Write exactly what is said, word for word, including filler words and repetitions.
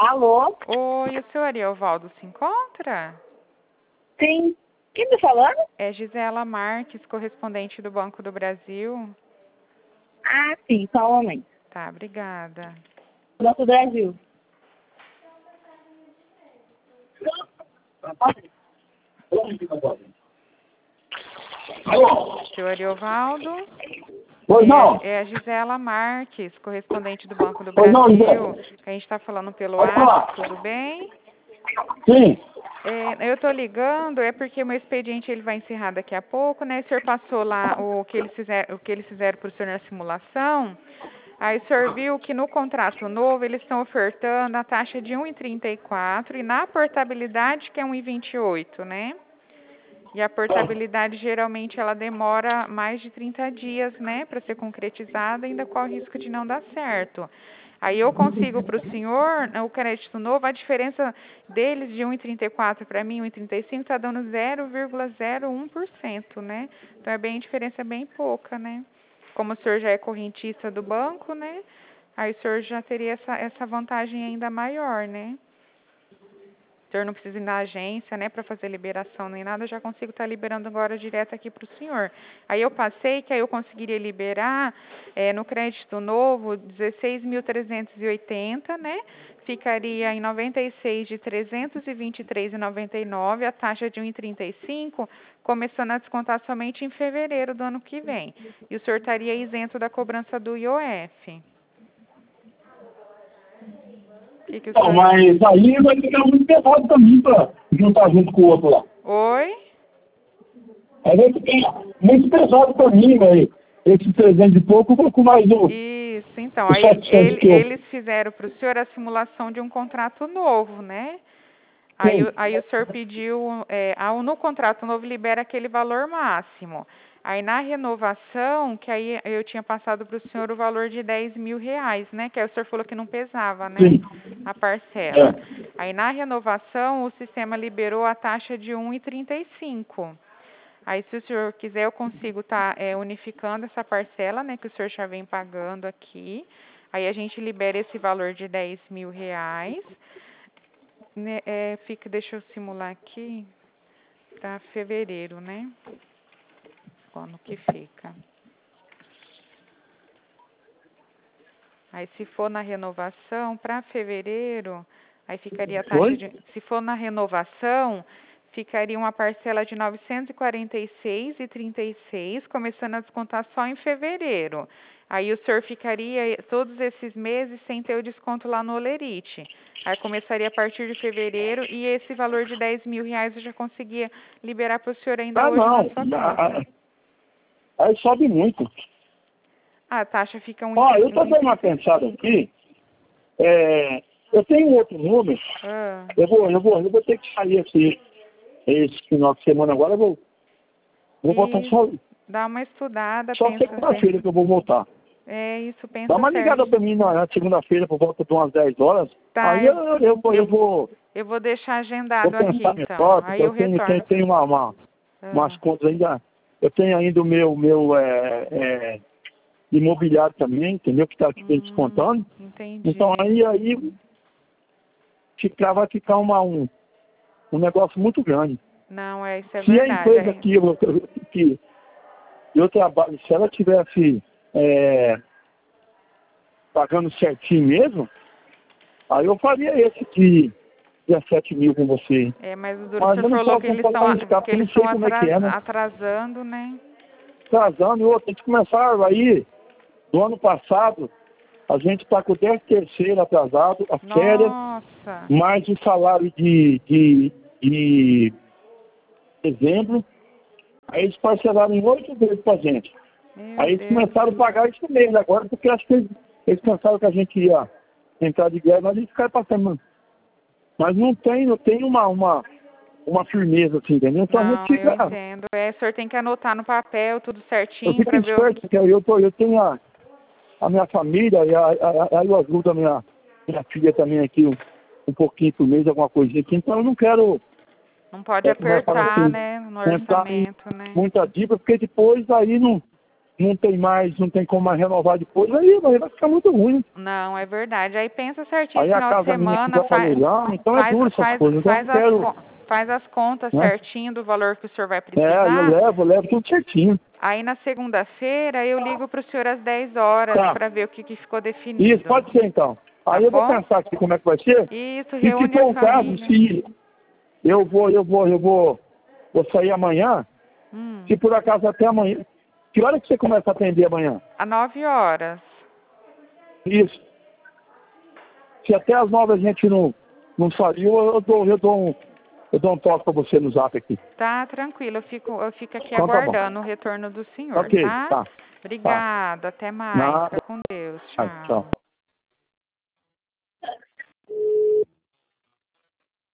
Alô? Oi, o senhor Ariovaldo se encontra? Sim. Quem tá falando? É Gisela Marques, correspondente do Banco do Brasil. Ah, sim, só um momento. Tá, obrigada. Banco do Brasil. Alô? Senhor Ariovaldo? Pois não? É, é a Gisela Marques, correspondente do Banco do Pois não, Brasil, Gisela? que a gente está falando pelo Pode WhatsApp, falar. tudo bem? Sim. É, eu estou ligando, é porque o meu expediente ele vai encerrar daqui a pouco, né? O senhor passou lá o que eles fizeram, o que eles fizeram para o senhor na simulação. Aí o senhor viu que no contrato novo eles estão ofertando a taxa de um vírgula trinta e quatro e na portabilidade que é um vírgula vinte e oito, né? E a portabilidade geralmente ela demora mais de trinta dias, né, para ser concretizada, ainda corre o risco de não dar certo. Aí eu consigo para o senhor, o crédito novo, a diferença deles de um vírgula trinta e quatro para mim, um vírgula trinta e cinco, está dando zero vírgula zero um por cento, né? Então é bem, a diferença é bem pouca, né? Como o senhor já é correntista do banco, né? Aí o senhor já teria essa, essa vantagem ainda maior, né? O senhor não precisa ir na agência, né, para fazer liberação nem nada, eu já consigo estar liberando agora direto aqui para o senhor. Aí eu passei que aí eu conseguiria liberar é, no crédito novo dezesseis mil trezentos e oitenta, né? Ficaria em noventa e seis de trezentos e vinte e três reais e noventa e nove, a taxa de um vírgula trinta e cinco, começando a descontar somente em fevereiro do ano que vem. E o senhor estaria isento da cobrança do I O F. Que que o Não, senhor... mas aí vai ficar muito pesado pra mim pra juntar junto com o outro lá. Oi? Aí vai ficar muito pesado pra mim, velho. Esses trezentos e pouco, vou com mais um. Isso, então, Os aí setecentos ele, que eu... eles fizeram para o senhor a simulação de um contrato novo, né? Aí, Sim. o- aí o senhor pediu, é, ao- no contrato novo libera aquele valor máximo. Aí na renovação, que aí eu tinha passado para o senhor o valor de dez mil reais, né? Que aí o senhor falou que não pesava, né? Sim. A parcela. É. Aí na renovação, o sistema liberou a taxa de um vírgula trinta e cinco. Aí, se o senhor quiser, eu consigo estar é, unificando essa parcela, né, que o senhor já vem pagando aqui. Aí a gente libera esse valor de dez mil reais. Né, é, fica, deixa eu simular aqui para fevereiro, né? Quando que fica. Aí, se for na renovação, para fevereiro, aí ficaria a taxa Foi? de... Se for na renovação, ficaria uma parcela de novecentos e quarenta e seis reais e trinta e seis centavos, começando a descontar só em fevereiro. Aí o senhor ficaria todos esses meses sem ter o desconto lá no Olerite. Aí começaria a partir de fevereiro e esse valor de dez mil reais eu já conseguia liberar para o senhor ainda Ah, hoje na não. sua Ah, conta. ah, Aí sobe muito. A taxa fica um Ó, eu tô vírgula dando uma trinta e cinco. pensada aqui. É, eu tenho outro número. Ah, Eu vou, eu vou, eu vou ter que sair esse, esse final de semana agora. Eu vou, vou voltar isso. só, Dá uma estudada, só pensa, segunda-feira que eu vou voltar. é isso, Dá pensa uma ligada certo. pra mim na, na segunda-feira por volta de umas dez horas. Tá, Aí eu, eu, eu, eu, vou, eu eu, vou, eu vou deixar vou agendado aqui pensar então. melhor, porque Aí eu eu tenho, tenho, retorno. tenho uma, uma, umas Ah, contas ainda. Eu tenho ainda o meu, meu é, é, imobiliário também, entendeu? Que está aqui hum, descontando. Então entendi. aí, aí ficar, vai ficar uma, um, um negócio muito grande. Não, é, isso é Se a verdade. empresa Aí, que eu, que eu trabalho, se ela tivesse é, pagando certinho mesmo, aí eu faria esse de dezessete mil com você. é, mas o duro, o Mas senhor eu não falou que posso, não eles posso estão arriscar, que porque eu eles não estão sei como é que é, né? atrasando, né? Atrasando, eu tenho que começar aí, do ano passado, a gente está com o décimo terceiro atrasado, a férias, Nossa, mais o salário de, de, de dezembro. Aí eles parcelaram em oito vezes pra gente. meu Aí eles Deus. começaram a pagar isso mês agora, porque acho que eles, eles pensaram que a gente ia entrar de guerra, mas eles ficaram passando. Mas não tem, não tem uma, uma, uma firmeza assim, entendeu? Então a gente Não, eu fica, entendo. É, o senhor tem que anotar no papel tudo eu certinho fico para ver o... esperto, porque eu, tô, eu tenho a, a minha família, e a, a, a, eu ajudo a minha, minha filha também aqui um, um pouquinho por mês, alguma coisinha aqui, então eu não quero, Não pode é, como é que fala apertar, assim, né, no entrar em orçamento, né? muita dívida, porque depois aí não, não tem mais, não tem como mais renovar depois, aí vai vai ficar muito ruim. Não, é verdade. Aí pensa certinho, Aí a final de casa minha semana, fica pra faz, leilão, então é faz, duro essas faz, coisas. Então faz, eu as, quero, co- faz as contas né? certinho do valor que o senhor vai É, precisar. eu levo, eu levo tudo certinho. Aí na segunda-feira eu ligo para o senhor às dez horas Tá. para ver o que, que ficou definido. Isso, pode ser então. Tá Aí eu vou bom? pensar aqui como é que vai ser. Isso, E se reúne for a o caso, família. se eu vou, eu vou, eu vou, vou sair amanhã, Hum, se por acaso até amanhã. Que hora que você começa a atender amanhã? às nove horas. Isso. Se até as nove a gente não, não saiu, eu dou, eu dou um, eu dou um toque para você no zap aqui. Tá, tranquilo. Eu fico, eu fico aqui Então tá bom. aguardando o retorno do senhor, Ok, tá? tá. Obrigada. Até mais. Nada. Fica com Deus. Tchau. Tchau.